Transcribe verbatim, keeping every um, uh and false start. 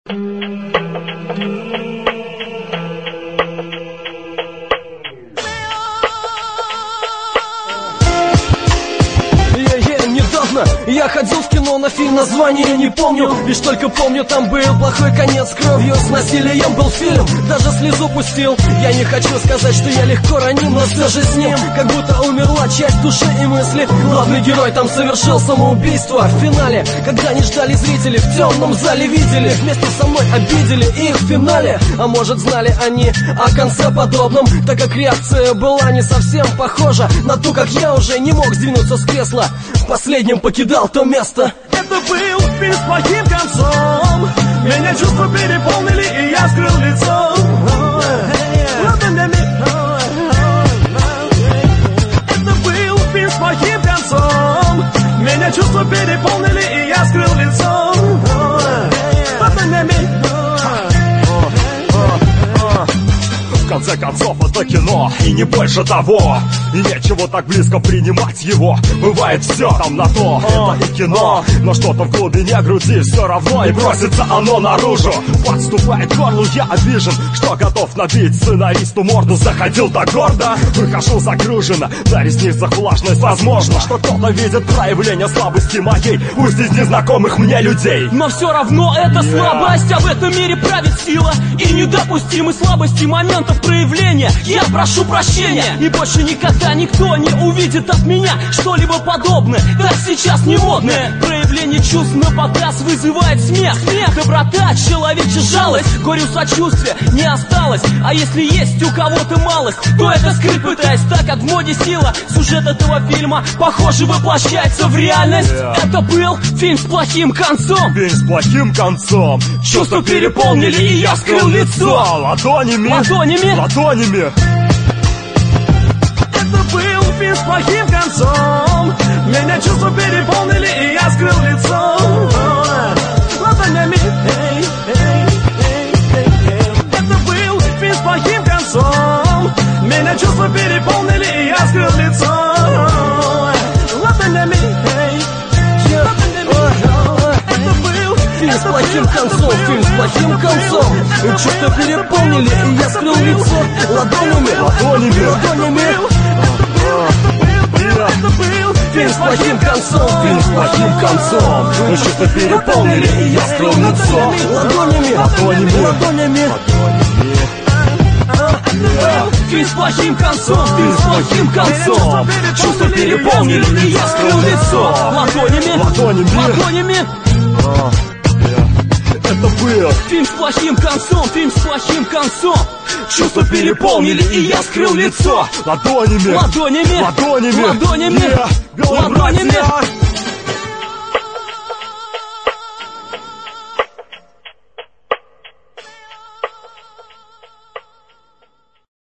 Я ходил в кино на фильм, название не помню. Лишь только помню, там был плохой конец, кровью с насилием был фильм. Даже слезу пустил. Я не хочу сказать, что я легко раним, но все же с ним как будто умерла часть души и мысли. Главный герой там совершил самоубийство. В финале, когда не ждали зрители, в темном зале видели, вместе со мной обидели их в финале. А может, знали они о конце подобном, так как реакция была не совсем похожа на ту, как я уже не мог сдвинуться с кресла. Последним покидал то место. Это был фильм с плохим концом. Меня чувства переполнили, и я скрыл лицо. Это был фильм с плохим концом. Меня чувства переполнили, и я скрыл лицо. В конце концов, это кино, и не больше того. И нечего так близко принимать его. Бывает все там на то, это и кино. Но что-то в глубине груди все равно, и просится оно наружу. Подступает к горлу, я обижен, что готов набить сценаристу морду. Заходил так гордо, выхожу загруженно. На ресницах влажность, возможно, что кто-то видит проявление слабости моей, пусть из незнакомых мне людей. Но все равно это слабость, а в этом мире правит сила. И недопустимы слабости моментов проявления. Я прошу прощения, и больше никогда никто не увидит от меня что-либо подобное. Так сейчас не модное. Проявление чувств на показ вызывает смех. Смех, доброта, человечья жалость, горю сочувствия не осталось. А если есть у кого-то малость, то это скрыть пытаясь, так как в моде сила. Сюжет этого фильма, похоже, воплощается в реальность. Yeah. Это был фильм с плохим концом. Фильм с плохим концом. Чувства переполнили, и я скрыл лицо. Ладонями, ладонями, ладонями. Это был фильм с плохим концом. Меня чувства переполнили, и я скрыл лицо. Ладонями. Это был фильм с плохим концом. Меня чувства переполнили, и я скрыл лицо. Ладонями. Фильм с плохим концом, фильм с плохим концом. Чувства переполнили, и я скрыл лицо. Ладонями, ладонями, ладонями. Фильм с плохим концом, фильм с плохим концом. Чувства переполнили, и я скрыл лицо. Ладонями, ладонями, ладонями. Фильм с плохим концом, фильм с плохим концом. Чувства переполнили, и я скрыл лицо. Ладонями, ладонями, ладонями. Это был фильм с плохим концом, фильм с плохим концом. Чувства переполнили, и я скрыл лицо. Ладонями, ладонями, ладонями, ладонями, yeah.